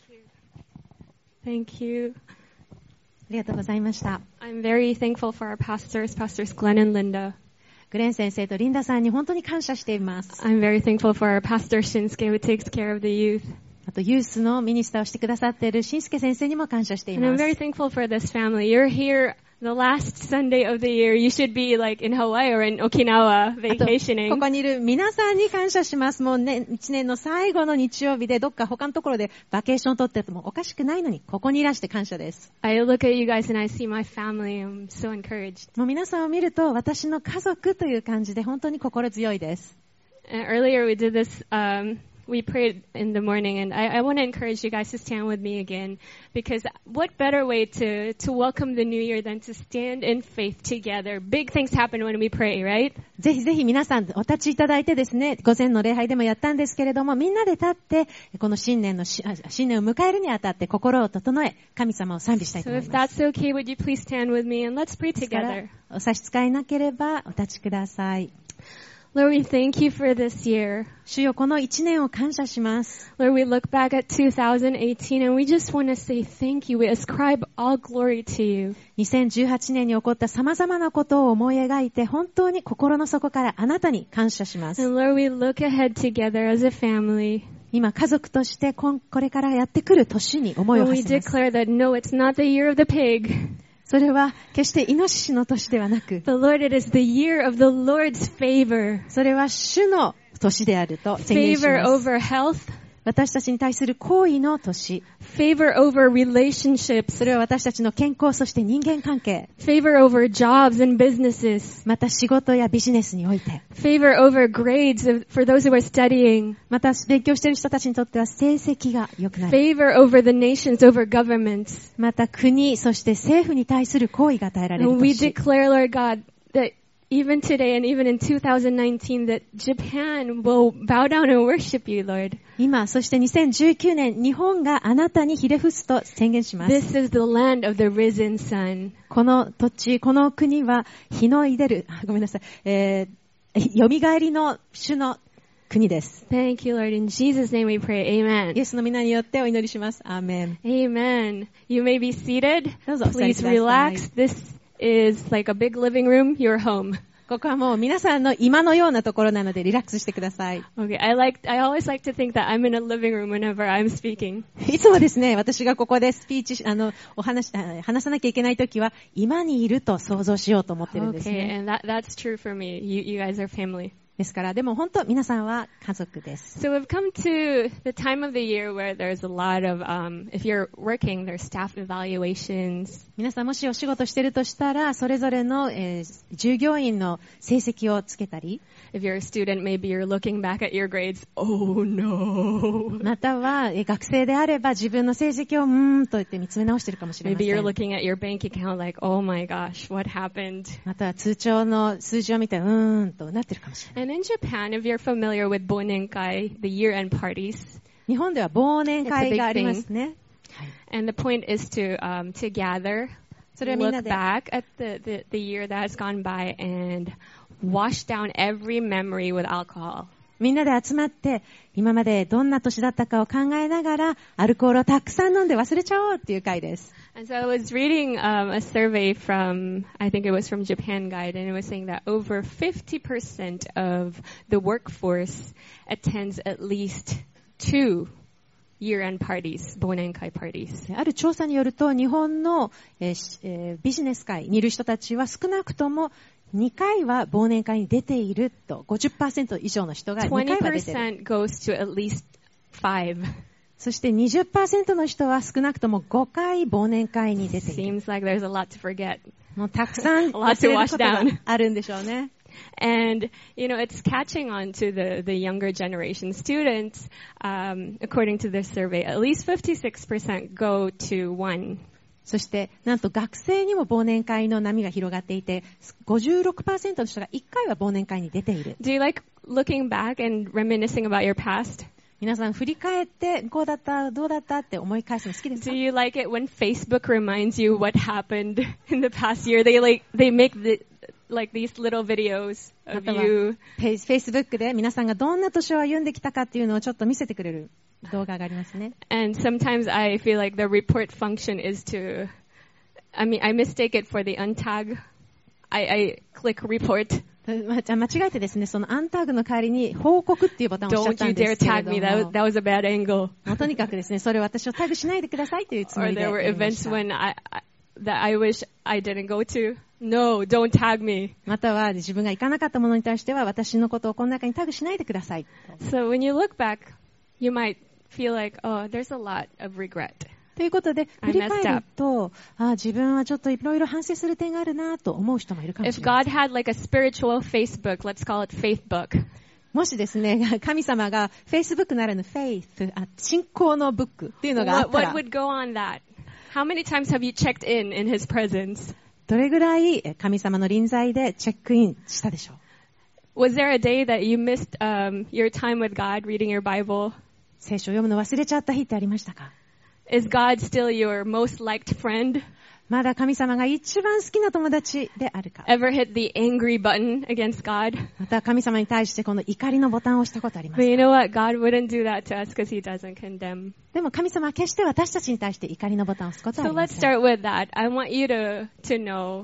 Thank you. ありがとうございました。 I'm very thankful for our pastors, Pastors Glenn and Linda. グレン先生とリンダさんに本当に感謝しています。 I'm very thankful for our pastor Shinsuke who takes care of the youth. あとユースのミニスターをしてくださっているしんすけ先生にも感謝してい And ま I'm す。 very thankful for this family. You're here the last Sunday of the year. You should be like in Hawaii or in Okinawa あと vacationing. ここにいる皆さんに感謝します。もうね、一年の最後の日曜日でどっか他のところでバケーションを取っててもおかしくないのに、ここにいらして感謝です。 I look at you guys and I see my family. I'm so encouraged. もう皆さんを見ると私の家族という感じで本当に心強いです。 And earlier we did this, we prayed in the morning, and I want to encourage you guys to stand with me again, because what better way to welcome the new year than to stand in faith together. Big things happen when we pray, right? ぜひぜひ皆さんお立ちいただいてですね、午前の礼拝でもやったんですけれども、みんなで立って、この新年を迎えるにあたって心を整え、神様を賛美したいと So 思い if ます。 that's okay, would you please stand with me and let's pray ですから together. お差し支えなければお立ちください。 Lord, we thank you for this year. 主よ、この一年を感謝します。 Lord, we look back at 2018 and we just want to say thank you. We ascribe all glory to you. 2018年に起こった様々なことを思い描いて、本当に心の底からあなたに感謝します。 And Lord, we look ahead together as a family. 今、家族としてこれからやってくる年に思いを And 馳 we せます。 declare that no, it's not the year of the pig. それは決してイノシシの年ではなく、 But Lord, it is the year of the Lord's favor. それは主の年であると宣言し Favor ます。 over health. 私たちに対する行為の年。 Favor over relationships. それは私たちの健康、そして人間関係。 Favor over jobs and businesses. また仕事やビジネスにおいて。 Favor over grades for those who are studying. また勉強している人たちにとっては成績が良くなる。 Favor over the nations, over governments. また国、そして政府に対する行為が与えられる And we 年。 declare, Lord God, that even today and even in 2019, that Japan will bow down and worship you, Lord. 今、そして2019年、日本があなたにひれ伏すと宣言します。 This is the land of the risen sun. この土地、この国は日の出る、ごめんなさい、蘇りの主の国です。 Thank you, Lord. In Jesus' name we pray. イ Amen. エスの皆によってお祈りします。アーメン。 Amen. You may be seated. どうぞお座り Please ください。 relax. This is like a big living room, your home. ここはもう皆さんの今のようなところなのでリラックスしてください。 Okay, I always like to think that I'm in a living room whenever I'm speaking. いつもですね、私がここでスピーチ、話さなきゃいけないときは、今にいると想像しようと思ってるんです Okay, ね。 and that's true for me. You guys are family. ですから、でも本当皆さんは家族です。 So we've come to the time of the year where there's a lot of, if you're working, there's staff evaluations. 皆さんもしお仕事してるとしたら、それぞれの、従業員の成績をつけたり、 If you're a student, maybe you're looking back at your grades. Oh no. または、学生であれば自分の成績をと言って見つめ直してるかもしれませ Maybe you're ん。 looking at your bank account like, oh my gosh, what happened? または通帳の数字を見てとなってるかもしれない。 And in Japan, if you're familiar with Bonenkai, the year-end parties, 日本では忘年会がありますね。 and the point is to gather, それはみんな look で back at the year that has gone by and wash down every memory with alcohol. みんなで集まって今までどんな年だったかを考えながらアルコールをたくさん飲んで忘れちゃおうっていう会です。 And so I was reading a survey from, I think it was from Japan Guide, and it was saying that over 50% of the workforce attends at least 2 year-end parties, Bonenkai parties. ある調査によると日本の、ビジネス界にいる人たちは少なくとも2回は忘年会に出ていると 50% 以上の人が2回は出ている。 20% goes to at least 5. そして 20% の人は少なくとも5回忘年会に出ている。 Seems like there's a lot to forget. もうたくさん A lot 忘 to れる wash ことが down. あるんでしょうね。 And, it's catching on to the younger generation students. According to this survey, at least 56% go to one. そして、なんと学生にも忘年会の波が広がっていて、56% の人が1回は忘年会に出ている。 Do you like looking back and reminiscing about your past? 皆さん振り返って、こうだった、どうだったって思い返すの好きですか？ Do you like it when Facebook reminds you what happened in the past year? They make these little videos ま of たは you. Facebook で皆さんがどんな年を歩んできたかっていうのをちょっと見せてくれる。 動画がありますね。 And sometimes I feel like the report function is I mistake it for the untag. I click report. 間違えてですね、そのアンタグの代わりに報告っていうボタンを押しちゃったんですけれども。 Don't you dare tag me. That was a bad angle. とにかくですね、それを私をタグしないでくださいというつも Or りで there や were りまし events た。 when that I wish I didn't go to. No, don't tag me. または自分が行かなかったものに対しては私のことをこの中にタグしないでください。 So when you look back, you might feel like, oh, there's a lot of regret. ということで、 I 振り返 messed る up. と、自分はちょっといろいろ反省する点があるなと思う人もいるかも If しれない。 God had like a spiritual Facebook, let's call it Faithbook. もしですね、神様が Facebook ならぬ Faith、信仰のブックっていうのがあった What ら、 would go on that? How many times have you checked in His presence? どれぐらい神様の臨在でチェックインしたでしょう。 Was there a day that you missed your time with God reading your Bible? 聖書を読むの忘れちゃった日ってありましたか？ Is God still your most liked friend? まだ神様が一番好きな友達であるか？ Ever hit the angry button against God? また神様に対してこの怒りのボタンを押したことあります But you か？ know what? God wouldn't do that to us because He doesn't condemn. でも神様は決して私たちに対して怒りのボタンを押すことはあ So りま let's せん。 start with that. I want you to know,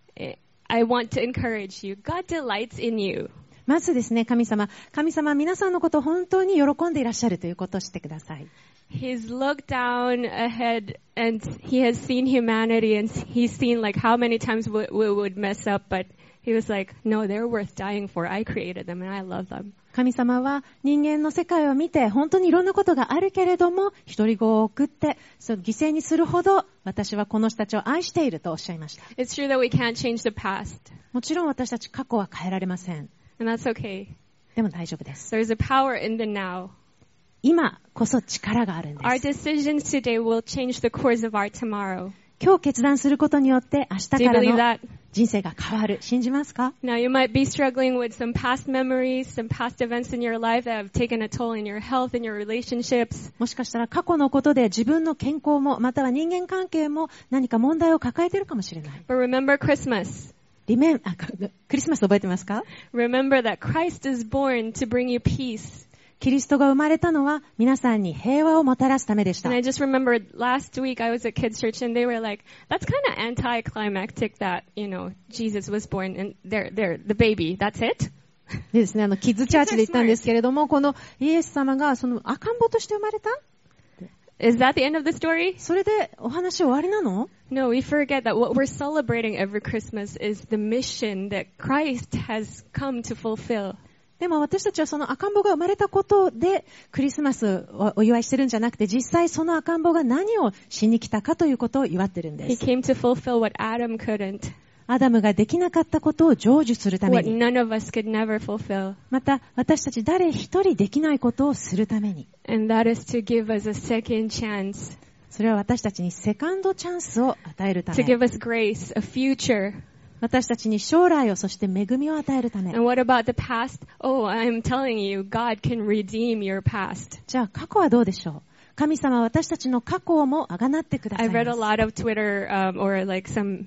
I want to encourage you. God delights in you. まずですね、神様は皆さんのことを本当に喜んでいらっしゃるということを知ってください。 He's looked down ahead and He has seen humanity and He's seen like how many times we would mess up, but He was like, no, they're worth dying for. I created them and I love them. 神様は人間の世界を見て本当にいろんなことがあるけれども一人子を送ってその犠牲にするほど私はこの人たちを愛しているとおっしゃいました。 It's true that we can't change the past, もちろん私たち過去は変えられません。 and that's okay. でも大丈夫です。 There's a power in the now. 今こそ力があるんで Our す。 decisions today will change the course of our tomorrow. 今日決断することによって明日 Do you から believe の that? 人生が変わる。信じますか？ Now, you might be struggling with some past memories, some past events in your life that have taken a toll in your health and your relationships. もしかしたら過去のことで自分の健康もまたは人間関係も何か問題を抱えているかもしれない。 But remember Christmas. クリスマス覚えてますか？ Remember that Christ is born to bring you peace. キリストが生まれたのは皆さんに平和をもたらすためでした。 And I just remembered last week I was at kids' church and they were like, that's kind of anticlimactic that, Jesus was born and they're the baby. That's it? でですね、キッズチャーチで言ったんですけれども、このイエス様がその赤ん坊として生まれた？ Is that the end of the story? それでお話終わりなの？ No, we forget that what we're celebrating every Christmas is the mission that Christ has come to fulfill. でも私たちはその赤ん坊が生まれたことでクリスマスをお祝いしてるんじゃなくて、実際その赤ん坊が何をしに来たかということを祝ってるんで He す。 came to fulfill what Adam couldn't, アダムができなかったことを成就するため what に、 none of us could never fulfill. また私たち誰一人できないことをするために、 And that is to give us a second chance, それは私たちにセカンドチャンスを与えるた to め、 give us grace, a future. 私たちに将来をそして恵みを与えるため。 And what about the past? Oh, I'm telling you, God can redeem your past. じゃあ過去はどうでしょう？神様は私たちの過去もあがなってください I've ま read a す。 lot of Twitter or like some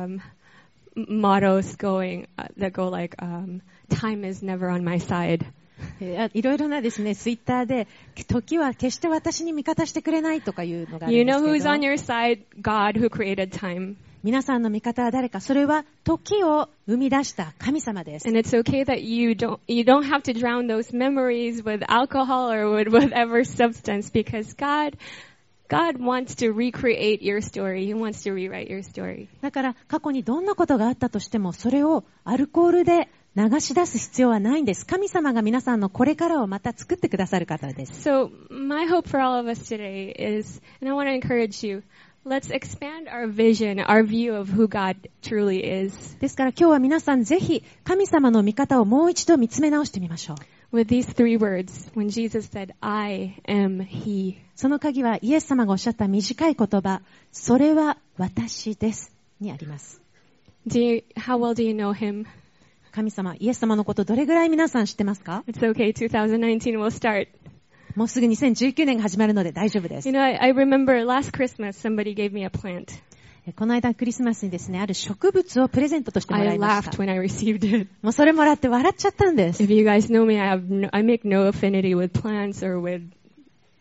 mottos that go like, time is never on my side. いろいろなですね、ツイッターで、時は決して私に味方してくれないとかいうのがある You んです know け who's ど、 on your side? God who created time. 皆さんの味方は誰か、それは時を生み出した神様です。 And it's okay that you don't have to drown those memories with alcohol or with whatever substance because God wants to recreate your story. He wants to rewrite your story. だから過去にどんなことがあったとしても、それをアルコールで流し出す必要はないんです。神様が皆さんのこれからをまた作ってくださる方です。 So my hope for all of us today is, and I want to encourage you, let's expand our vision, our view of who God truly is. ですから今日は皆さんぜひ神様の見方をもう一度見つめ直してみましょう。 With these three words, when Jesus said, I am He. その鍵はイエス様がおっしゃった短い言葉、それは私ですにあります。 How well do you know Him? 神様、イエス様のことどれぐらい皆さん知ってますか？ It's okay, 2019 will start. もうすぐ2019年が始まるので大丈夫です。 You know, I remember last Christmas somebody gave me a plant. この間クリスマスにですね、ある植物をプレゼントとしてもら I いました。 laughed when I received it. もうそれもらって笑っちゃったんです。 If you guys know me, I make no affinity with plants or with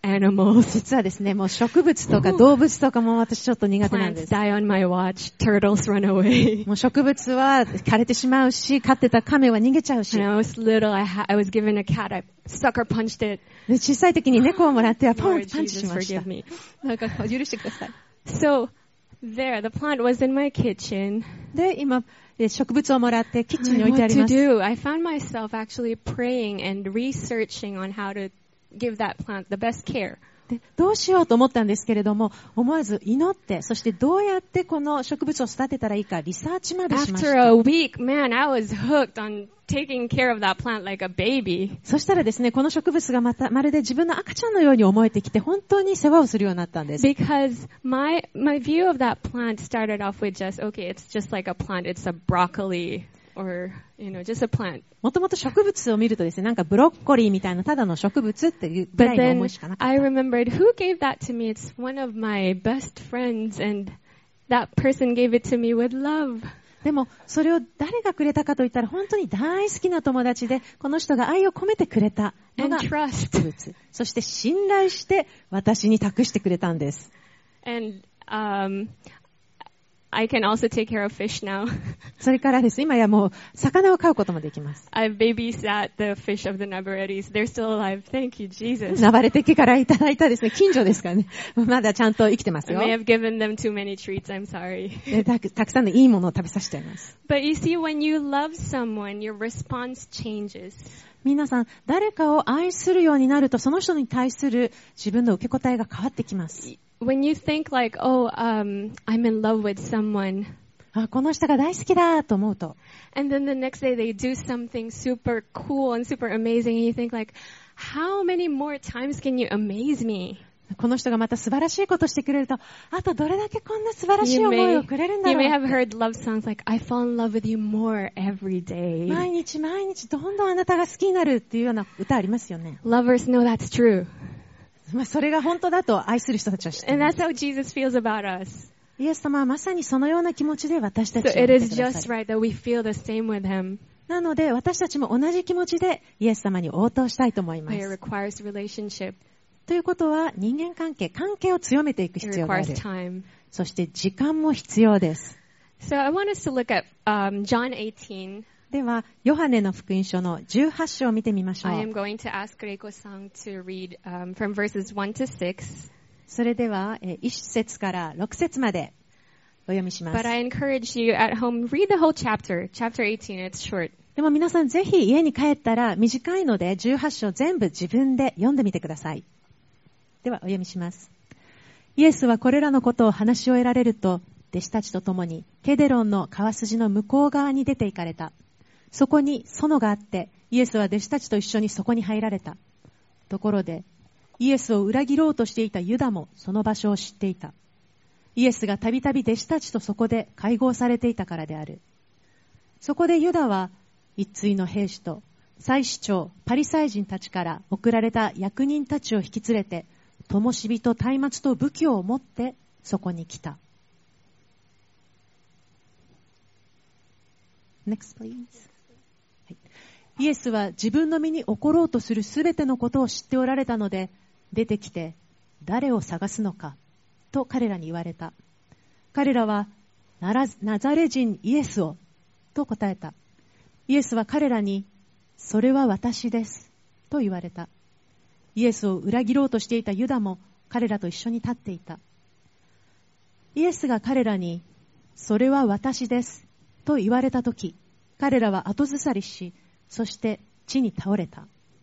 animals. 実はですね、もう植物とか動物とかも私ちょっと苦手なんで Plants す。 die on my watch. Turtles run away. もう植物は枯れてしまうし、飼ってた亀は逃げちゃうし。 When I was little, I was given a cat. I sucker punched it. で小さい時に猫をもらってはポン Lord とパンチし Jesus, ました forgive。me. なんか許してください。 So there, the plant was in my kitchen. で、今、植物をもらってキッチンに置いてあ What り to ます。 do? I found myself actually praying and researching on how to give that plant the best care. でどうしようと思ったんですけれども、思わず祈って、そしてどうやってこの植物を育てたらいいかリサーチまでしまし After た。 a week, man, I was hooked on taking care of that plant like a baby. そしたらですね、この植物がまるで自分の赤ちゃんのように思えてきて、本当に世話をするようになったんです。 Because my view of that plant started off with just, okay, it's just like a plant. It's a broccoli or, just a plant. もともと植物を見るとですね、なんかブロッコリーみたいなただの植物っていうぐら But いの思 then いしかなかっ I remembered who gave that to me. It's one of my best friends, and that person gave it to me with love. た。でも、それを誰がくれたかといったら、本当に大好きな友達で、この人が愛を込めてくれたの And が植 trust. 物。そして信頼して私に託してくれたんです。 And I can also take care of fish now. それからですね、今やもう魚を飼うこともできます。 I've babysat the fish of the Nabaretis. They're still alive. Thank you, Jesus. ナバレテ家からいただいたですね、近所ですからね。まだちゃんと生きてます I よ。 may have given them too many treats. I'm sorry. でたくさんのいいものを食べさせちゃいます。 But you see, when you love someone, your response changes. 皆さん、誰かを愛するようになると、その人に対する自分の受け答えが変わってきます。 When you think like, oh, I'm in love with someone, あ、この人が大好きだと思うと、 and then the next day they do something super cool and super amazing, and you think like, how many more times can you amaze me? この人がまた素晴らしいことしてくれると、あとどれだけこんな素晴らしい You 思い may, をくれるんだ you ろ may う。 have heard love songs like, I fall in love with you more every day. 毎日毎日どんどんあなたが好きになるっていうような歌ありますよね。 Lovers know that's true. それが本当だと愛する人たちは知ってい And ま that's す。 how Jesus feels about us. イエス様はまさにそのような気持ちで私たち So を見 it て is くだ just さる。 right that we feel the same with him. なので私たちも同じ気持ちでイエス様に応答したいと思いま But it す。 requires relationship. ということは人間関係を強めていく It 必要があ requires る。 time. そして時間も必要です。 So I want us to look at John 18. では、ヨハネの福音書の18章を見てみましょ I う。 am going to ask Reiko-san to read from verses 1 to 6. それでは、1節から6節までお読みします But。I encourage you at home, read the whole chapter. Chapter 18, it's short. でも皆さんぜひ家に帰ったら短いので18章全部自分で読んでみてください。ではお読みします。イエスはこれらのことを話し終えられると、弟子たちと共にケデロンの川筋の向こう側に出て行かれた。そこに園があって、イエスは弟子たちと一緒にそこに入られた。ところで、イエスを裏切ろうとしていたユダもその場所を知っていた。イエスがたびたび弟子たちとそこで会合されていたからである。そこでユダは一対の兵士と祭司長、パリサイ人たちから送られた役人たちを引き連れて、灯火と松明と武器を持ってそこに来た。Next, please. イエスは自分の身に起ころうとするすべてのことを知っておられたので、出てきて、誰を探すのか、と彼らに言われた。彼らは、ナザレ人イエスを、と答えた。イエスは彼らに、それは私です、と言われた。イエスを裏切ろうとしていたユダも彼らと一緒に立っていた。イエスが彼らに、それは私です、と言われたとき、彼らは後ずさりし、そして地に倒れた。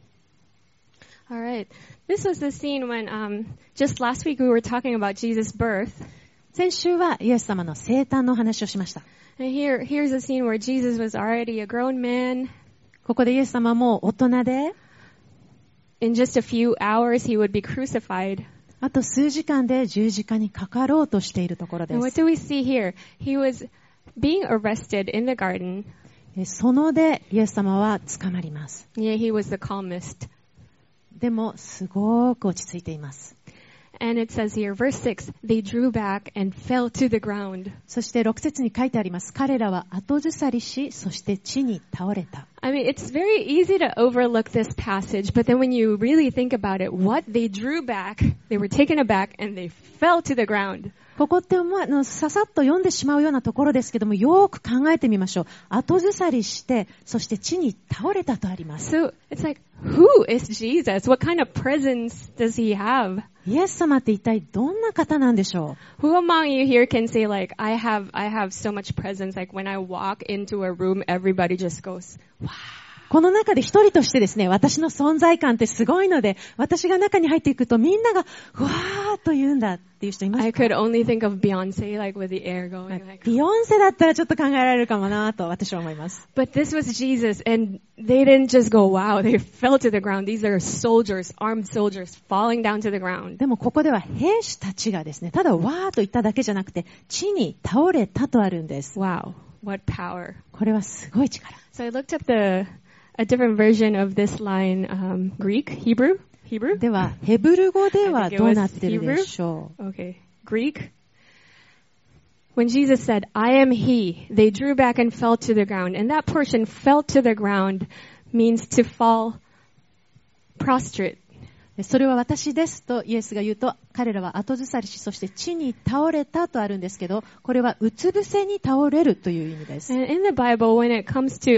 All right. This was the scene when just last week we were talking about Jesus' birth. 先週はイエス様の生誕の話をしました。 And here's a scene where Jesus was already a grown man. ここでイエス様はもう大人で、 In just a few hours he would be crucified. あと数時間で十字架にかかろうとしているところで And what す。 do we see here? He was being arrested in the garden. そのでイエス様は捕まります。 Yeah, he was the calmest. でもすごく落ち着いています。 And it says here, verse 6, they drew back and fell to the ground. そして6節に書いてあります。彼らは後ずさりし、そして地に倒れた。 I mean, it's very easy to overlook this passage, but then when you really think about it, what they drew back, they were taken aback, and they fell to the ground. ここってささっと読んでしまうようなところですけども、よーく考えてみましょう。後ずさりして、そして地に倒れたとあります。 So, it's like, who is Jesus? What kind of presence does he have? イエス様って一体どんな方なんでしょう？ Who among you here can say like, I have so much presence, like when I walk into a room, everybody just goes, wow. この中で一人としてですね、私の存在感ってすごいので、私が中に入っていくとみんなが、うわーと言うんだっていう人いますか？ I could only think of Beyonce, like with the air going like. ビヨンセだったらちょっと考えられるかもなと私は思います。 But this was Jesus, and they didn't just go, wow, they fell to the ground. These are soldiers, armed soldiers, falling down to the ground. でもここでは兵士たちがですね、ただわーと言っただけじゃなくて、地に倒れたとあるんです。 Wow, what power. これはすごい力。 So I looked up a different version of this line, Greek, Hebrew? では、ヘブル語ではどうなってるでしょう？ Okay, Greek. When Jesus said, I am he, they drew back and fell to the ground. And that portion, fell to the ground, means to fall prostrate. それは私ですとイエスが言うと、彼らは後ずさりし、そして地に倒れたとあるんですけど、これはうつ伏せに倒れるという意味です。 And in the Bible, when it comes to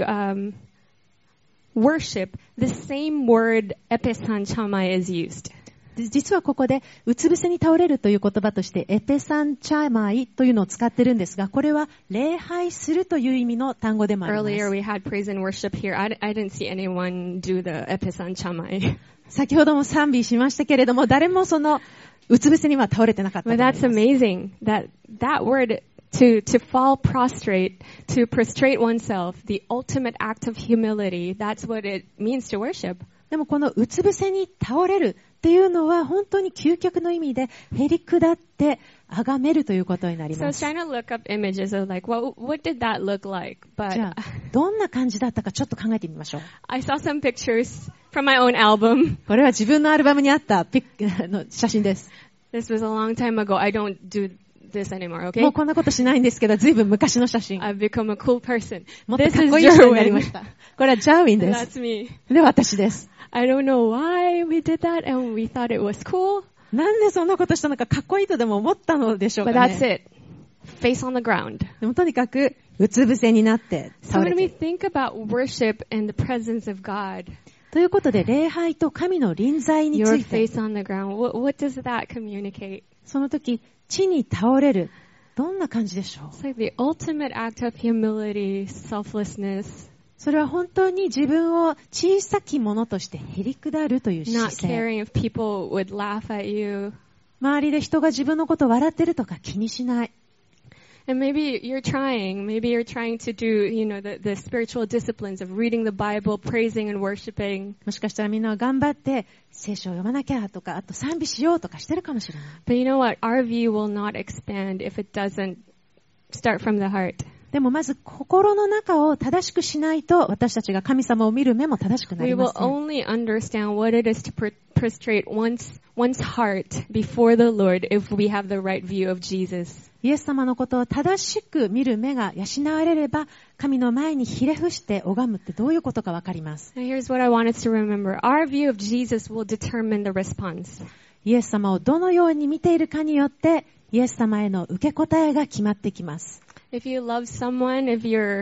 worship, the same word episanchamai is used. 実はここでうつ伏せに倒れるという言葉としてエペサンチャマイというのを使ってるんですが、これは礼拝するという意味の単語でもあります。 Earlier we had praise and worship here. I didn't see anyone do the episanchamai. 先ほども賛美しましたけれども、誰もそのうつ伏せには倒れてなかったと But 思います。 that's amazing. That word to fall prostrate, to prostrate oneself, the ultimate act of humility, that's what it means to worship. でもこのうつ伏せに倒れるっていうのは本当に究極の意味でへりくだって崇めるということになり So I ま was す。 trying to look up images of like, what did that look like? じゃ But あどんな感じだったかちょっと考えてみましょう。 I saw some pictures from my own album. これは自分のアルバムにあった写真です。 This was a long time ago. I don't do this anymore, okay? もうこんなことしないんですけど、ずいぶん昔の写真。 I've become a cool person. もっと This かっ is こいい人になりまし Jerwin. た。これはジャーウィンです。 That's me. で、私です。 I don't know why we did that and we thought it was cool, なんでそんなことしたのかかっこいいとでも思ったのでしょう but か that's ね。 it. Face on the ground. でもとにかく、うつ伏せになって So 倒 when れ we て。 think about worship and the presence of God, ということで、礼拝と神の臨在につ your いて、 face on the ground, what does that communicate? その時、地に倒れる。どんな感じでしょう？ It's like the ultimate act of humility, selflessness, それは本当に自分を小さきものとしてへりくだるという not 姿勢。 caring if people would laugh at you. 周りで人が自分のことを笑ってるとか気にしない。 And maybe you're trying to do, the spiritual disciplines of reading the Bible, praising and worshiping. もしかしたらみんなは頑張って聖書を読まなきゃとか、あと賛美しようとかしてるかもしれない。 But you know what? Our view will not expand if it doesn't start from the heart. でもまず心の中を正しくしないと私たちが神様を見る目も正しくな We りま will せん。 only understand what it is to prostrate one's heart before the Lord if we have the right view of Jesus. イエス様のことを正しく見る目が養われれば、神の前にひれ伏して拝むってどういうことかわかります。 And here's what I want us to remember. Our view of Jesus will determine the response. イエス様をどのように見ているかによって、イエス様への受け答えが決まってきます。 If you love someone, if you're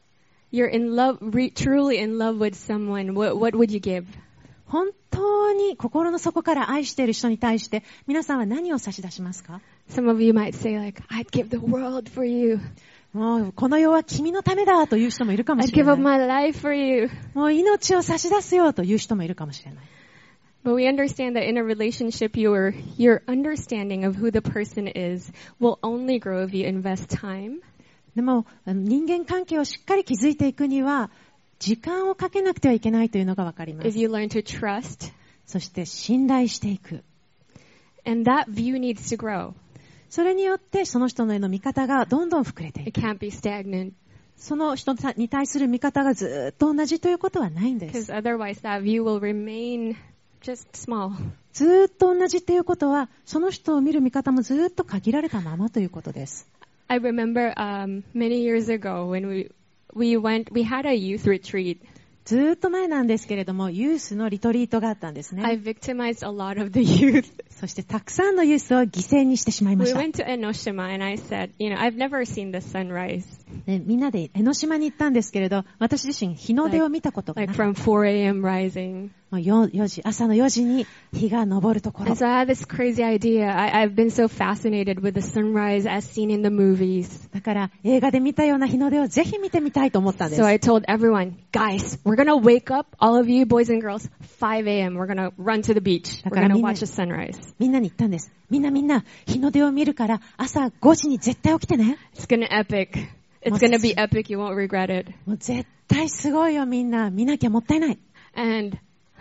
in love, truly in love with someone, what would you give? 本当に心の底から愛している人に対して皆さんは何を差し出しますか？ Some of you might say like, I'd give the world for you. もうこの世は君のためだという人もいるかも I'd しれ give な up い。 my life for you. もう命を差し出すよという人もいるかもしれない。 But we understand that in a relationship, your understanding of who the person is will only grow if you invest time. でも人間関係をしっかり築いていくには時間をかけなくてはいけないというのがわかりま If す。 you learn to trust, そして信頼していく。 and that view needs to grow. それによってその人のへの見方がどんどん膨れてい It く。 can't be stagnant その人に対する見方がずっと同じということはないんで because す。 otherwise that view will remain just small. ずっと同じということはその人を見る見方もずっと限られたままということです。 I remember many years ago when we had a youth retreat. ずーっと前なんですけれども、ユースのリトリートがあったんですね。 I victimized a lot of the youth. そしてたくさんのユースを犠牲にしてしまいま We した。 went to Enoshima and I said, I've never seen the sunrise. でみんなで江ノ島に行ったんですけれど、私自身日の出を見たことがな Like かった。 from 4 a.m. rising. もう4時、朝の4時に日が昇るところ And。so I had this crazy idea. I've been so fascinated with the sunrise as seen in the movies. だから映画で見たような日の出をぜひ見てみたいと思ったんです。 So I told everyone, guys, we're going to wake up, all of you boys and girls, 5 a.m. We're going to run to the beach. We're going to watch a sunrise. みんなに言ったんです。みんな、日の出を見るから朝5時に絶対起きてね。 It's going to epic. It's going to be epic. You won't regret it. もう絶対すごいよみんな。見なきゃもったいない。 And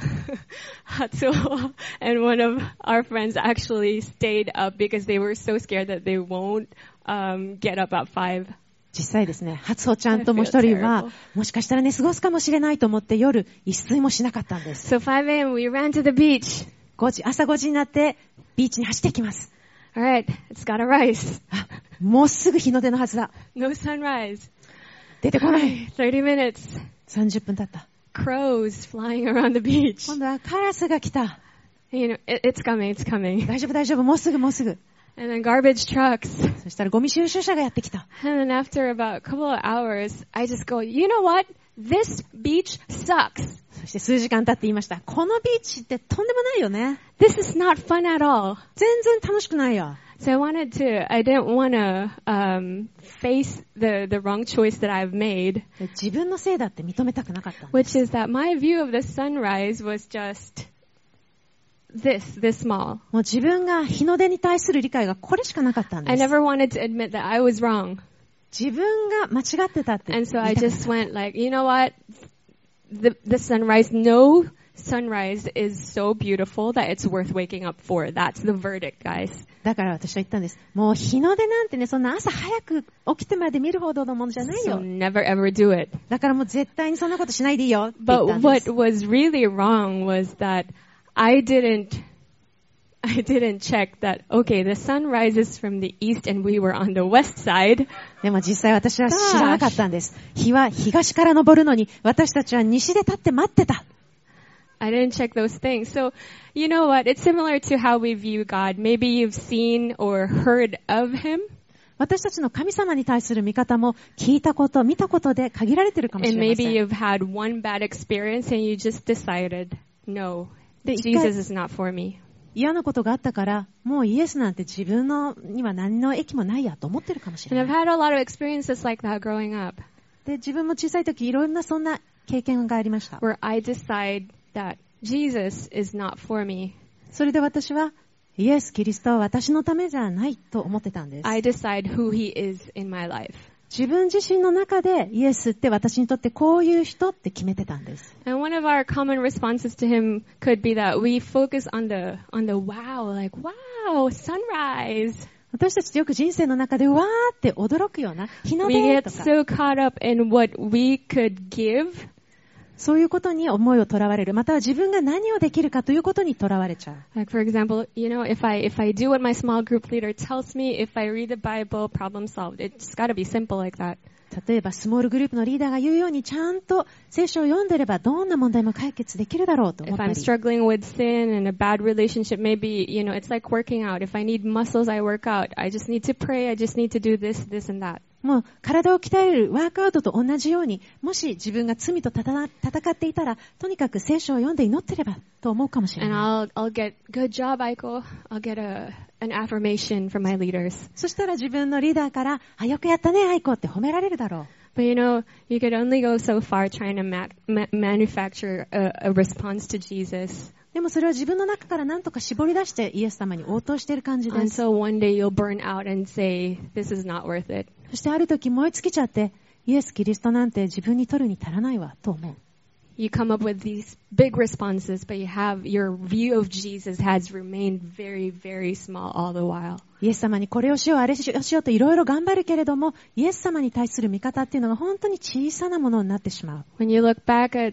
Hatsuo and one of our friends actually stayed up because they were so scared that they won't get up at 5. 実際ですね、初穂ちゃんとも一人は、もしかしたら寝過ごすかもしれないと思って夜一睡もしなかったんです。 So 5 a.m. we ran to the beach. 朝5時になってビーチに走っていきます。 Alright, it's gotta rise. もうすぐ日の出のはずだ。 No sunrise. 出てこない。 30 minutes. 30分経った。 Crows flying around the beach. 今度はカラスが来た。 It's coming, it's coming. 大丈夫、もうすぐ。 And then garbage trucks. そしたらゴミ収集車がやってきた。 And then after about a couple of hours, I just go, you know what? This beach sucks. そして数時間経って言いました。このビーチってとんでもないよね。 This is not fun at all. 全然楽しくないよ。 So I didn't want to face the wrong choice that I've made. 自分のせいだって認めたくなかったんです。 Which is that my view of the sunrise was just this small. もう自分が日の出に対する理解がこれしかなかったんで I す。 never wanted to admit that I was wrong. 自分が間違ってたって言 And いた so I かった。 just went like, you know what? The sunrise, no sunrise is so beautiful that it's worth waking up for. That's the verdict, guys. だから私は言ったんです。もう日の出なんてね、そんな朝早く起きてまで見るほどのものじゃない So よ。 never ever do it. だからもう絶対にそんなことしないでいいよって言った But んです。 what was really wrong was that I didn't check that, okay, the sun rises from the east and we were on the west side. でも実際私は知らなかったんです。日は東から昇るのに、私たちは西で立って待ってた。 I didn't check those things. So, you know what? It's similar to how we view God. Maybe you've seen or heard of Him. 私たちの神様に対する見方も聞いたこと、見たことで限られているかもし And れませ maybe ん。 you've had one bad experience and you just decided, no, で、 Jesus is not for me. 嫌なことがあったから、もうイエスなんて自分のには何の益もないやと思ってるかもしれ And な I've い。 had a lot of experiences like that growing up, で、自分も小さい時いろんなそんな経験がありました。 where I decide that Jesus is not for me. それで私は、イエス・キリストは私のためじゃないと思ってたんです。 I decide who He is in my life. 自分自身の中でイエスって私にとってこういう人って決めてたんです。 And one of our common responses to Him could be that we focus on the wow, like, wow, sunrise. 私たちってよく人生の中でわーって驚くような日の We 出 get とか so caught up in what we could give. そういうことに思いをとらわれる。または自分が何をできるかということにとらわれちゃう。 Like, for example, if I do what my small group leader tells me, if I read the Bible, problem solved. It's got to be simple like that. 例えばスモールグループのリーダーが言うようにちゃんと聖書を読んでればどんな問題も解決できるだろうと思っ If た I'm り。 struggling with sin and a bad relationship, maybe, it's like working out. If I need muscles, I work out. I just need to pray. I just need to do this, this, and that. もう体を鍛えるワークアウトと同じように、もし自分が罪と戦っていたら、とにかく聖書を読んで祈ってればと思うかもしれ And ない。 I'll get, good job, Aiko. I'll get an affirmation from my leaders. そしたら自分のリーダーから、よくやったね、アイコって褒められるだろう。 But you could only go so far trying to manufacture a response to Jesus. でもそれは自分の中から何とか絞り出してイエス様に応答している感じです。 Until one day you'll burn out and say, this is not worth it. そしてある時燃え尽きちゃって、イエス・キリストなんて自分に取るに足らないわと思う。 You come up with these big responses, but your view of Jesus has remained very, very small all the while. イエス様にこれをしよう、あれをしようといろいろ頑張るけれども、イエス様に対する見方っていうのが本当に小さなものになってしまう。 When you look back at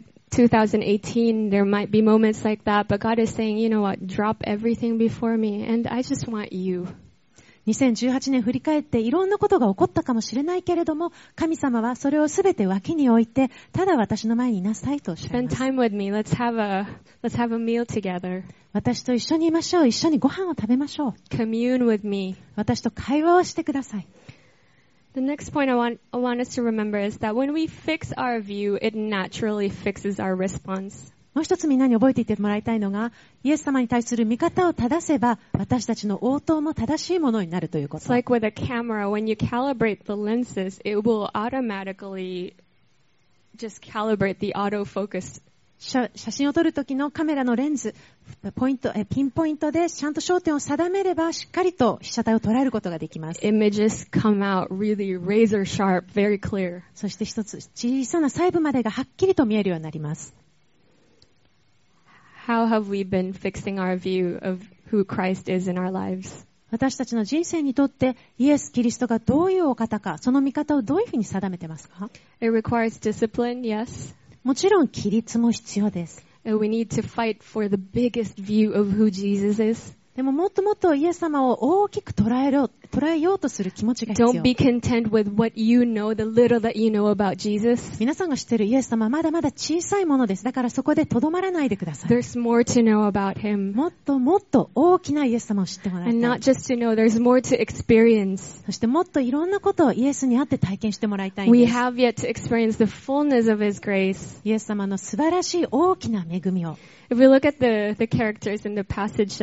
2018, there might be moments like that, but God is saying, you know what, drop everything before me, and I just want you. 2018年振り返っていろんなことが起こったかもしれないけれども、神様はそれをすべて脇に置いて、ただ私の前にいなさいとおっしゃい Spend ます。 time with me. Let's have a meal together. 私と一緒にいましょう。一緒にご飯を食べましょう。 Commune with me. 私と会話をしてください。 The next point I want us to remember is that when we fix our view, it naturally fixes our response. もう一つみんなに覚えていてもらいたいのが、イエス様に対する見方を正せば、私たちの応答も正しいものになるというこ It's と。 like with a camera, when you calibrate the lenses, it will automatically just calibrate the autofocus. 写真を撮るときのカメラのレンズ、ピンポイントでちゃんと焦点を定めれば、しっかりと被写体を捉えることができます。 Images come out really razor sharp, very clear. そして一つ小さな細部までがはっきりと見えるようになります。 How have we been fixing our view of who Christ is in our lives? 私たちの人生にとってイエス・キリストがどういうお方か、その見方をどういうふうに定めてますか？ It requires discipline, yes. もちろん規律も必要です。 And we need to fight for the biggest view of who Jesus is. でももっともっとイエス様を大きく捉えようとする気持ちが必 Don't 要。 be content with what you know, the little that you know about Jesus. 皆さんが知っているイエス様はまだまだ小さいものです。だからそこでとどまらないでください。 There's more to know about him. もっともっと大きなイエス様を知ってもらい And たい not。just to know, there's more to experience. そしてもっといろんなことをイエスに会って体験してもらいたいん We です。 have yet to experience the fullness of his grace. イエス様の素晴らしい大きな恵みを。 If we look at the characters in the passage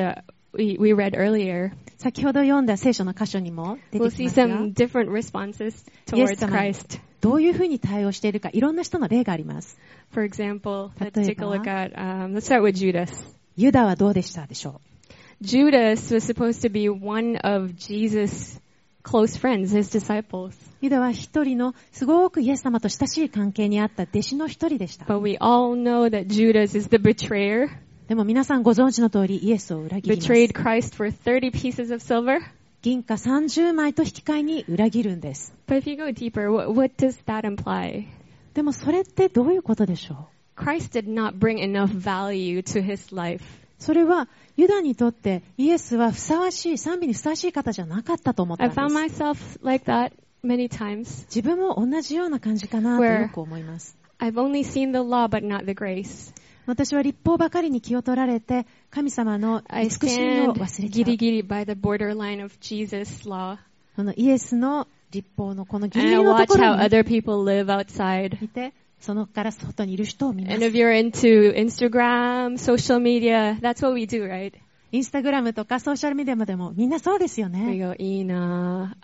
we read earlier, 先ほど読んだ聖書の箇所にも出 we'll てき see ますが、 some different responses Yes, towards Christ. どういうふうに対応しているか、いろんな人の例があります。 For example, let's 例え take a ば look at, let's start with Judas. ユダはどうでしたでしょ Judas was supposed to be one of Jesus' close friends, his disciples. う？ユダは一人のすごくイエス様と親しい関係にあった弟子の一人でした。 But we all know that Judas is the betrayer, でも皆さんご存知の通りイエスを裏切ります。 betrayed Christ for 30 pieces of silver. 銀貨30枚と引き換えに裏切るんです。 But if you go deeper, what does that imply? でもそれってどういうことでしょう？ Christ did not bring enough value to his life. それはユダにとってイエスはふさわしい、賛美にふさわしい方じゃなかったと思ったん I で found す。 myself like that many times. 自分も同じような感じかなとよく思います。 I've only seen the law but not the grace. 私は立法ばかりに気を取られて、神様の I 慈しみを stand 忘れちゃう。 giri-giri by the borderline of Jesus' law. このイエスの立法のこのギリ And ギ I リのと watch こ how ろに other people live outside. 見て、そのから外にいる人を見ま And す。 if you're into Instagram, social media, that's what we do, right? インスタグラムとかソーシャルメディアでもみんなそうですよ We ね。 go, Ina.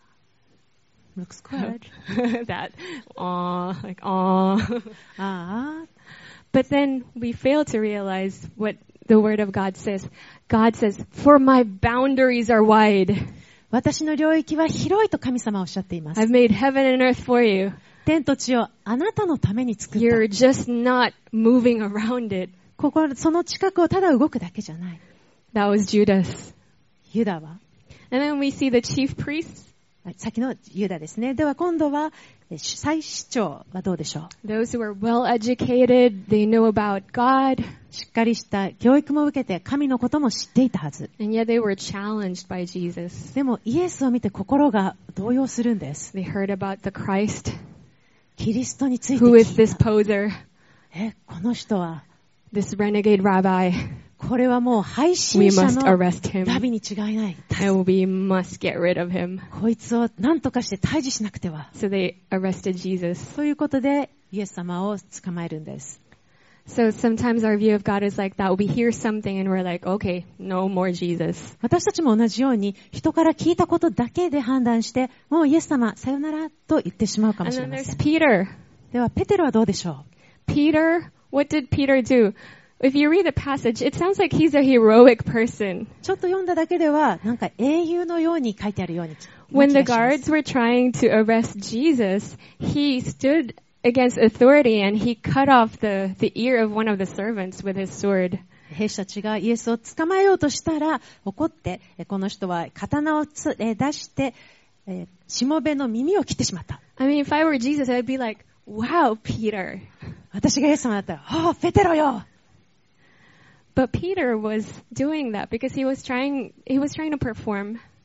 Looks good. That, like, aw. ああ、 But then we fail to realize what the Word of God says. God says, for my boundaries are wide. 私の領域は広いと神様はおっしゃっています。 I've made heaven and earth for you. 天と地をあなたのために作っ You're た。 just not moving around it. その近くをただ動くだけじゃない。 That was Judas. ユダは、 And then we see the chief priests, 先のユダですね。では今度は、祭司長はどうでしょう？ those who are well educated, they know about God, しっかりした教育も受けて神のことも知っていたはず。 and yet they were challenged by Jesus. でもイエスを見て心が動揺するんです。 They heard about the Christ. キリストについて Who is 聞い this た。 poser? この人は、 This renegade rabbi. これはもう背 We 信者 must の arrest him. ラビに違いない。 And we must get rid of him. こいつを何とかして退治しなくては。 So they arrested Jesus. ということで、イエス様を捕まえるんです。 So sometimes our view of God is like that. We hear something and we're like, okay, no more Jesus. 私たちも同じように、人から聞いたことだけで判断して、もうイエス様、さよならと言ってしまうかも And しれ then ませ there's ん。 Peter. では、ペテロはどうでしょ Peter, what did Peter do? If you read the passage, it sounds like he's a heroic person. う？ちょっと読んだだけでは、なんか英雄のように書いてあるように。 When the 気がします guards were trying to arrest Jesus, he stood against authority and he cut off the ear of one of the servants with his sword. 兵士たちがイエスを捕まえようとしたら、怒って、この人は刀を出して、しもべの耳を切ってしまった。 I mean, if I were Jesus, I'd be like, wow, Peter. 私がイエス様だったら、ああ、ペテロよ！ But Peter was doing that because he was trying to perform.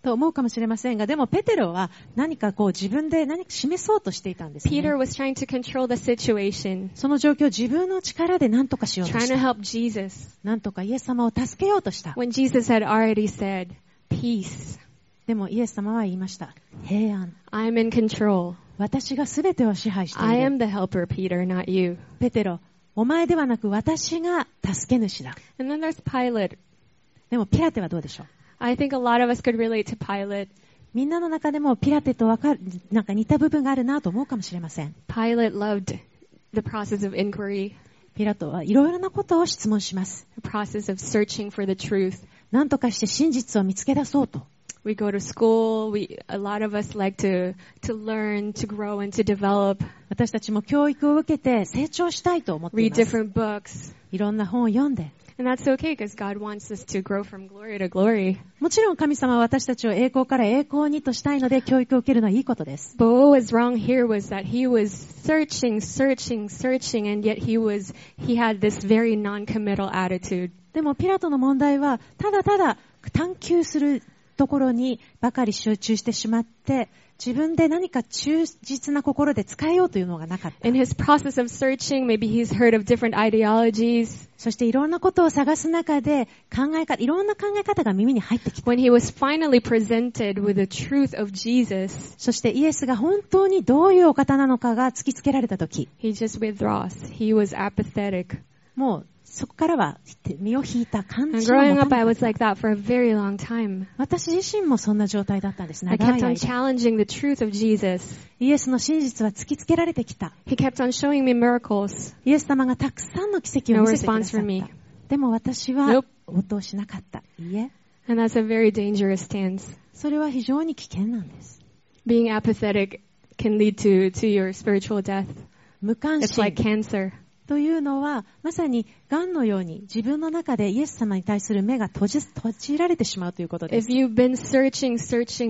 と思うかもしれませんが、でもペテロは何か自分で何か示そうとしていたんですね。 Peter was trying to control the situation, その状況を自分の力で何とかしようと trying し to た。 help Jesus, 何とかイエス様を助けようとした。 when Jesus had already said, peace, でもイエス様は言いました。平安。 I'm in control. 私が全てを支配してい I る。 am the helper, Peter, not you. ペテロ、お前ではなく私が助け主だ。 And then there's Pilate. でもピラテはどうでしょう。 I think a lot of us could relate to Pilate. みんなの中でもピラテとなんか似た部分があるなと思うかもしれません。 Pilate loved the process of inquiry, ピラトはいろいろなことを質問します。 the process of searching for the truth. 何とかして真実を見つけ出そうと。 We go to school. A lot of us like to learn, to grow, and to develop. 私たちも教育を受けて成長したいと思ってい Read ます。 different books. いろんな本を読んで。 And that's okay because God wants us to grow from glory to glory. もちろん神様は私たちを栄光から栄光にとしたいので教育を受けるのはいいことです。 But what was wrong here was that he was searching, and yet he had this very non-committal attitude. でもピラトの問題はただただ探求するところにばかり集中してしまって、自分で何か忠実な心で使えようというのがなかった。 In his process of searching, maybe he's heard of different ideologies. そしていろんなことを探す中でいろんな考え方が耳に入ってきた。 When he was finally presented with the truth of Jesus, そしてイエスが本当にどういうお方なのかが突きつけられたとき、 he just withdraws. He was apathetic. もうそこからは身を引いた感 And じを持 growing た up, I なかっ was た。 like that for a very long time. 私自身もそんな状態だったんです。 I 長 kept い on 間。 challenging the truth of Jesus. イエスの真実は突きつけられてきた。 He kept on showing me miracles. イエス様がたくさんの奇跡を No 見せてくだ response さ for っ me. た。でも私は Nope. 応答しなかった。いいえ、 And that's a very dangerous stance. それは非常に危険なんです。 Being apathetic can lead to your spiritual death. 無関 It's like 心 cancer. というのはまさに癌のように自分の中でイエス様に対する目が閉じられてしまうということで If す。 you've been searching,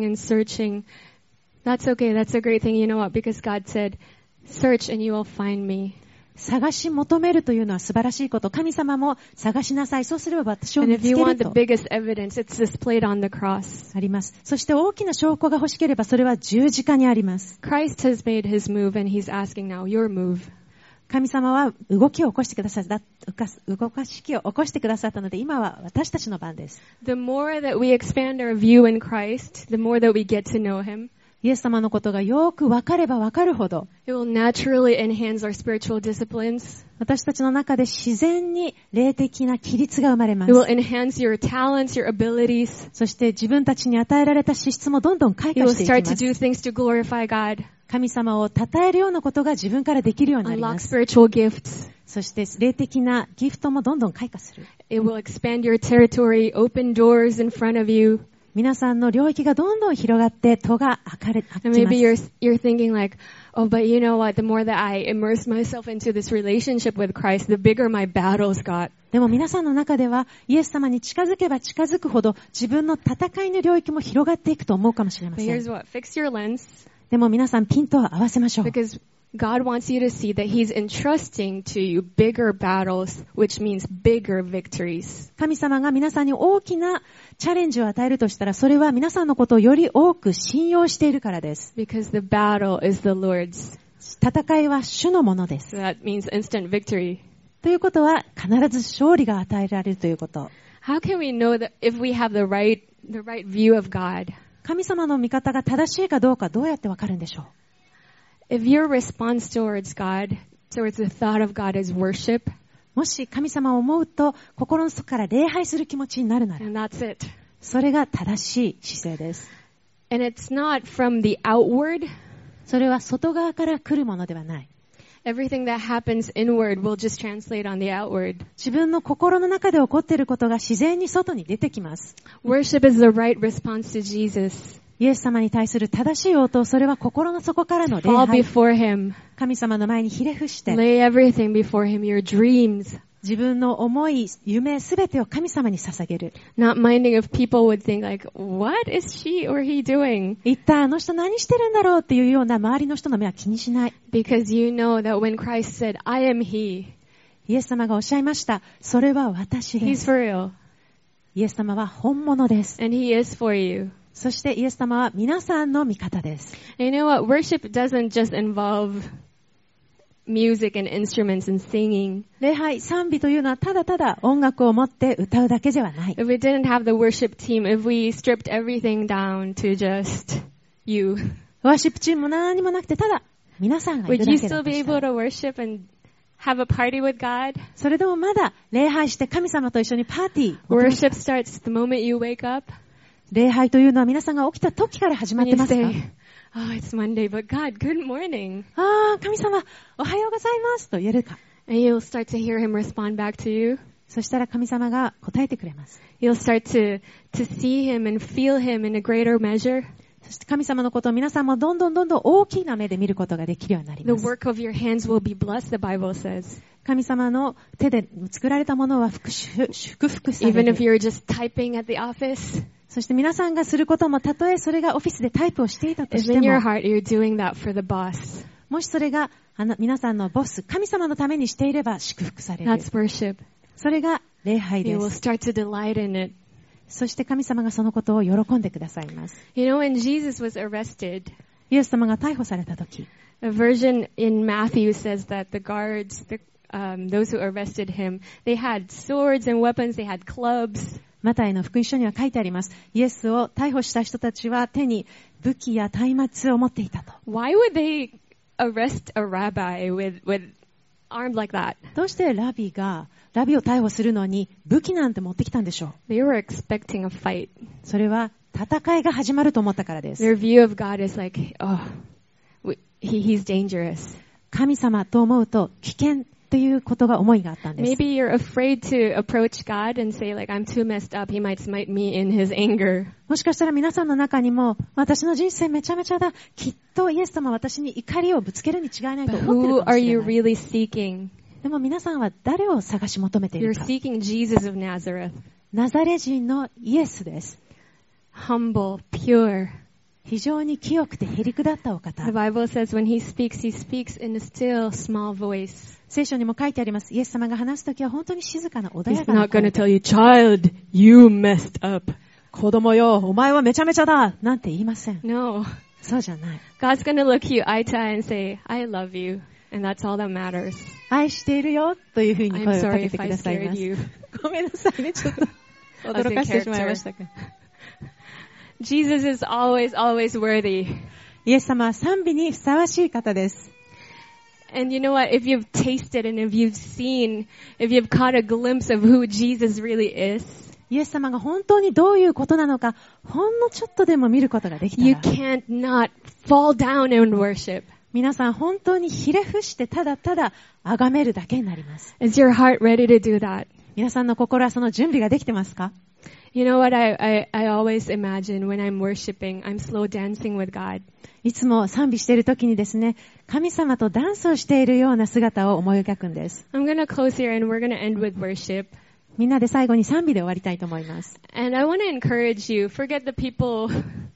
that's okay. That's a great thing. You know what? Because God said, search and you will find me. 探し求めるというのは素晴らしいこと。神様も探しなさい。そうすれば私を And 見 if つ you け want る the と biggest evidence, it's displayed on the cross. あります。そして大きな証拠が欲しければそれは十字架にあります。 Christ has made his move and he's asking now your move. 神様は動きを起こしてくださった、動かしを起こしてくださったので、今は私たちの番です。 The more that we expand our view in Christ, the more that we get to know him. イエス様のことがよく分かれば分かるほど、 It will naturally enhance our spiritual disciplines. 私たちの中で自然に霊的な規律が生まれま It will す。 enhance your talents, your abilities. そして自分たちに与えられた資質もどんどん開 You 花 will していき start ま to す。 do things to glorify God. 神様を称えるようなことが自分からできるようになり Unlock ます。 spiritual gifts. そして霊的なギフトもどんどん開花する。 It will expand your territory, open doors in front of you. 皆さんの領域がどんどん広がって戸が開 And きま maybe す。 you're thinking like, oh, but you know what? The more that I immerse myself into this relationship with Christ, the bigger my battles got. でも皆さんの中ではイエス様に近づけば近づくほど自分の戦いの領域も広がっていくと思うかもしれま But せ here's ん。 what? Fix your lens. でも皆さんピントを合わせましょう。 Because God wants you to see that He's entrusting to you bigger battles, which means bigger victories. 神様が皆さんに大きなチャレンジを与えるとしたら、それは皆さんのことをより多く信用しているからです。 Because the battle is the Lord's. 戦いは主のものです。 So that means instant victory. ということは必ず勝利が与えられるということ。 How can we know that if we have the right view of God? 神様の見方が正しいかどうかどうやってわかるんでしょう。 If your response towards God, towards the thought of God is worship, もし神様を思うと心の底から礼拝する気持ちになるなら、 and that's it. それが正しい姿勢です。 And it's not from the outward. それは外側から来るものではない。 Everything that happens inward will just translate on the outward. 自分の心の中で起こっていることが自然に外に出てきます。 Worship is the right response to Jesus. イエス様に対する正しい応答、それは心の底からの礼 Fall 拝。 before Him. 神様の前にひれ伏して、 Lay everything before Him, your dreams. 自分の思い、夢、すべてを神様に捧げる。 Not minding if people would think like, what is she or he doing? 一体あの人何してるんだろうっていうような周りの人の目は気にしない。 Because you know that when Christ said, I am He, イエス様がおっしゃいました。それは私で He's す。 for real. イエス様は本物です。 And He is for you. そしてイエス様は皆さんの味方です。 And you know what? Worship doesn't just involve music and instruments and singing. 礼拝、賛美というのはただただ音楽を持って歌うだけではない。 If we didn't have the worship team, if we stripped everything down to just you, ワーシップチームも何もなくてただ皆さんがい would る you だけだ still と be した able ら、 to worship and have a party with God? それでもまだ礼拝して神様と一緒にパーティー。 Worship starts the moment you wake up. 礼拝というのは皆さんが起きた時から始まっ When て you ますか？ say, oh, it's Monday, but God, good morning. ああ、神様、おはようございますと言えるか。 And you'll start to hear Him respond back to you. そしたら神様が答えてくれます。 You'll start to see Him and feel Him in a greater measure. そして神様のことを皆さんもどんどん大きな目で見ることができるようになり The ます。 work of your hands will be blessed, the Bible says. 神様の手で作られたものは祝福され Even if る。 you're just typing at the office, そして皆さんがすることもたとえそれがオフィスでタイプをしていたとし if て in your も、 heart you're doing that for the boss, もしそれが皆さんのボス、神様のためにしていれば祝福される。 that's worship. それが礼拝 You で will す。 start to delight in it. そして神様がそのことを喜んでくださいます。 You know, when Jesus was arrested, イエス様が逮捕されたとき、 a version in Matthew says that the guards, those who arrested him, they had swords and weapons, they had clubs. マタイの福音書には書いてあります。イエスを逮捕した人たちは手に武器や松明を持っていたと。 Why would they arrest a rabbi with armed like that? どうしてラビを逮捕するのに武器なんて持ってきたんでしょう。 They were expecting a fight. それは戦いが始まると思ったからです。 Their view of God is like, oh, he's dangerous. 神様と思うと危険ということが思いがあったんです。 Maybe you're afraid to approach God and say, like, I'm too messed up. He might smite me in his anger. もしかしたら皆さんの中にも私の人生めちゃめちゃだ。きっとイエス様は私に怒りをぶつけるに違いないと But 思ってる who かも are しれ you ない。 really seeking? でも皆さんは誰を探し求めてい You're るか。 seeking Jesus of Nazareth. ナザレ人のイエスです。 Humble, pure. 非常に清くてへりくだったお方。 The Bible says when he speaks in a still, small voice. 聖書にも書いてあります。イエス様が話すときは本当に静かな穏 He's やかな not going 声 to で。 tell you, child, you messed up. 子供よ、お前はめちゃめちゃだなんて言いません。 No. そうじゃない。 God's going to look you eye to eye and say, I love you. And that's all that matters. 愛しているよというふうに I'm 声をか sorry けて if く I ださい scared ます。 you. ごめんなさいね、ちょっと驚かしてしまいましたか。 Jesus is always, always worthy. イエス様は賛美にふさわしい方です。 And you know what? If you've tasted and if you've caught a glimpse of who Jesus really is, イエス様が本当にどういうことなのか、ほんのちょっとでも見ることができた you ら、 can't not fall down and worship. 皆さん本当にひれ伏してただただ崇めるだけになります。 Is your heart ready to do that? 皆さんの心はその準備ができてますか？ You know what I always imagine when I'm worshiping, I'm slow dancing with God. いつも賛美している時にですね、神様とダンスをしているような姿を思い描くんです。 I'm going to close here and we're going to end with worship. みんなで最後に賛美で終わりたいと思います。 And I want to encourage you, forget the people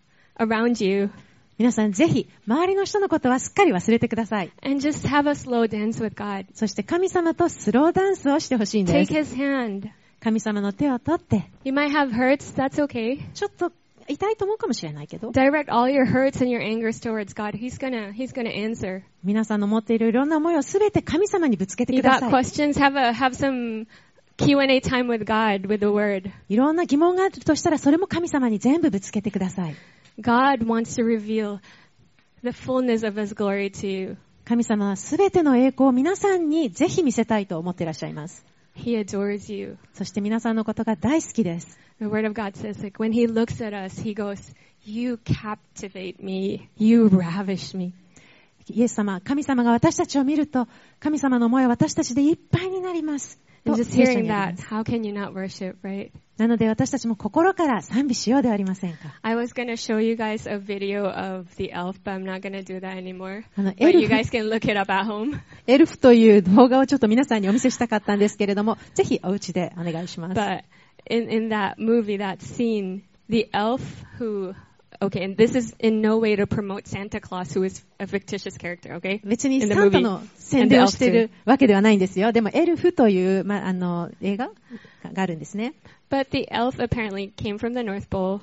around you 皆さんぜひ周りの人のことはすっかり忘れてください。 and just have a slow dance with God. そして神様とスローダンスをしてほしいんで Take す。 his hand. 神様の手を取って、 You might have hurts, that's okay. ちょっと痛いと思うかもしれないけど、 Direct all your hurts and your angers towards God. He's gonna answer. 皆さんの持っているいろんな思いをすべて神様にぶつけて You くだ got さい。 questions? Have some Q&A time with God, with the Word. いろんな疑問があるとしたらそれも神様に全部ぶつけてください。 God wants to reveal the fullness of His glory to you. 神様はすべての栄光を皆さんにぜひ見せたいと思っていらっしゃいます。 He adores you. そして皆さんのことが大好きです。 The Word of God says, like, when He looks at us, He goes, you captivate me. You ravish me. イエス様、神様が私たちを見ると、神様の思いは私たちでいっぱいになります。 And と just 聖書 hearing にあり that, ます。 how can you not worship, right? なので私たちも心から賛美しようではありませんか。 I was going to show you guys a video of the elf, but I'm not going to do that anymore. エ But ル you フ guys can look it up at home. エルフという動画をちょっと皆さんにお見せしたかったんですけれども、ぜひお家でお願いします。 But in that movie, that scene, the elf who, okay, and this is in no way to promote Santa Claus, who is a fictitious character, okay? 別に In the サンタ movie. の宣伝をしているわけではないんですよ。でもエルフという、映画があるんですね。 But the elf apparently came from the North Pole.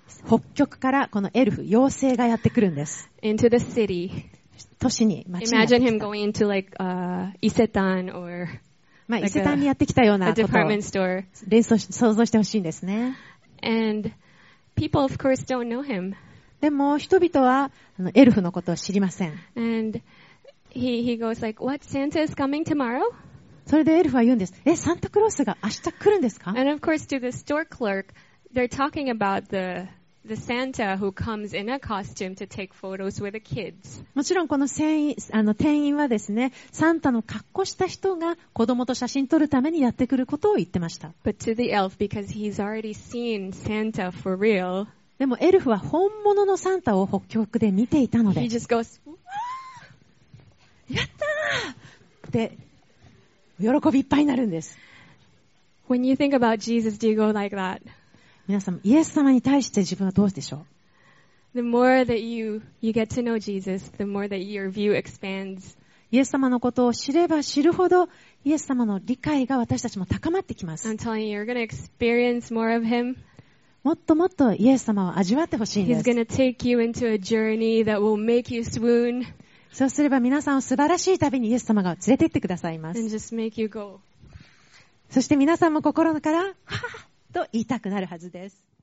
北極からこのエルフ、妖精がやってくるんです。 into the city. 都市に、街にやって Imagine き him た。 going to like Isetan or まあ、 like 伊勢丹にやってきたよう a なことを department store. 想像してほしいんですね。 And people, of course, don't know him. でも、人々はエルフのことを知りません。 And he goes like, what, Santa is coming tomorrow? それでエルフは言うんです。サンタクロースが明日来るんですか？ And of course, to the store clerk, they're talking about the Santa who comes in a costume to take photos with the kids. もちろんこの店員はですね、サンタの格好した人が子供と写真撮るためにやってくることを言ってました。 But to the elf, because he's already seen Santa for real, でもエルフは本物のサンタを北極で見ていたので、 he just goes, やったーって喜びいっぱいになるんです。 when you think about Jesus, do you go like that? 皆さん、イエス様に対して自分はどうでしょう？ The more that you get to know Jesus, the more that your view expands. イエス様のことを知れば知るほど、イエス様の理解が私たちも高まってきます。 I'm telling you, you're going to experience more of him. もっともっとイエス様を味わってほしいんで He's す。 going to take you into a journey that will make you swoon そうすれば皆さんを素晴らしい旅にイエス様が連れて行ってくださいま and す。 just make you go. そして皆さんも心から、はぁと言いたくなるはずです。